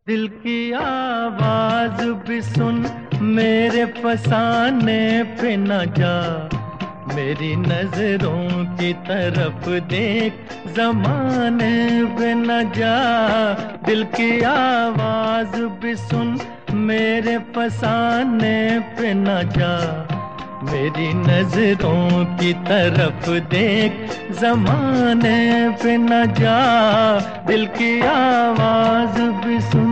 दिल की आवाज भी सुन, मेरे फसाने पे न जा। मेरी नजरों की तरफ देख, जमाने पे न जा। दिल की आवाज भी सुन, मेरे फसाने पे न जा। मेरी नजरों की तरफ देख, जमाने पे न जा। दिल की आवाज भी सुन।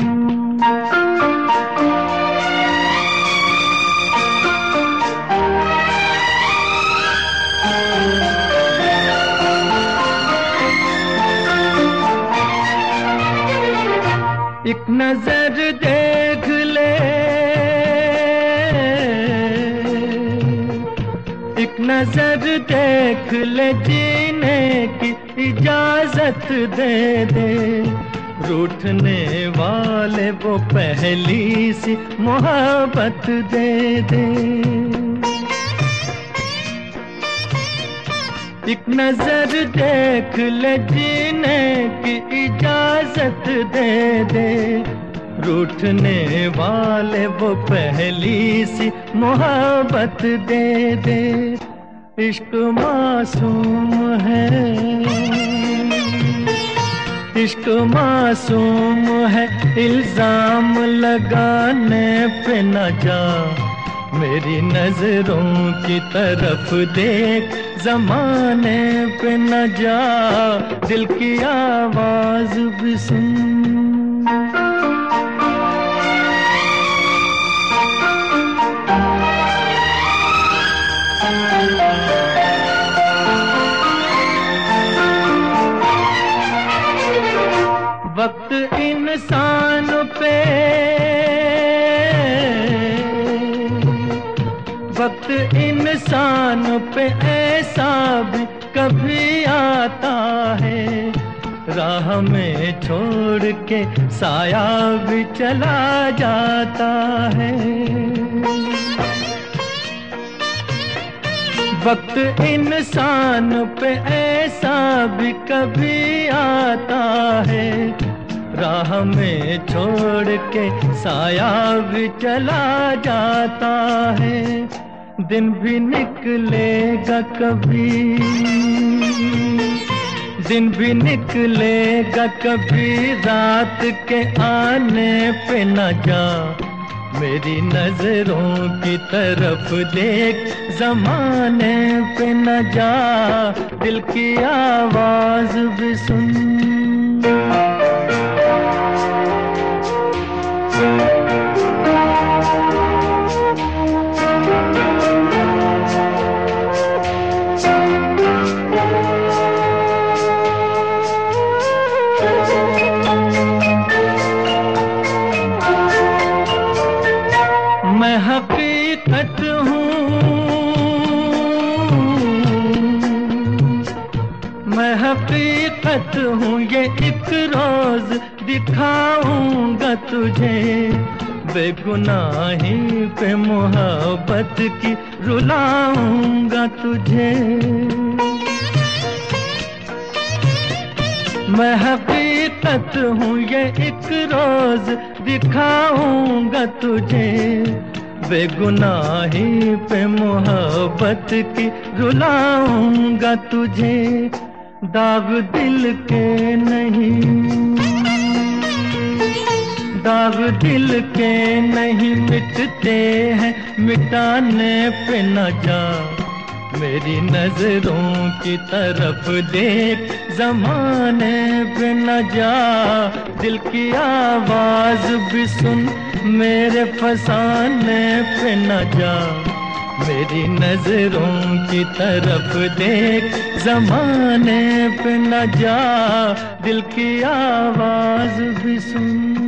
एक नजर देख ले, एक नजर देख ले, जीने की इजाजत दे दे। रूठने वाले वो पहली सी मोहब्बत दे दे। एक नजर देख ले, जीने की इजाजत दे दे। रूठने वाले वो पहली सी मोहब्बत दे दे। इश्क मासूम है, इश्क मासूम है, इल्जाम लगाने पे न जा। मेरी नजरों की तरफ देख, जमाने पे न जा। दिल की आवाज भी सुन। वक्त इंसान पे, वक्त इंसान पे ऐसा भी कभी आता है। राह में छोड़ के साया भी चला जाता है। वक्त इंसान पे ऐसा भी कभी आता है। राह में छोड़ के साया भी चला जाता है। दिन भी निकलेगा कभी, दिन भी निकलेगा कभी, रात के आने पे न जा। मेरी नजरों की तरफ देख, जमाने पे न जा। दिल की आवाज भी सुन। मैं हकीकत हूँ, मैं हकीकत हूँ, ये एक रोज दिखाऊंगा तुझे। बेगुनाही पे मोहब्बत की रुलाऊंगा तुझे। मैं हकीकत हूँ, ये एक रोज दिखाऊंगा तुझे। बेगुनाही पे मोहब्बत की रुलाऊंगा तुझे। दाग दिल के नहीं, दाग दिल के नहीं मिटते हैं, मिटाने पे न जा। मेरी नजरों की तरफ देख, जमाने पे न जा। दिल की आवाज भी सुन, मेरे फसाने पे न जा। मेरी नजरों की तरफ देख, जमाने पे न जा। दिल की आवाज भी सुन।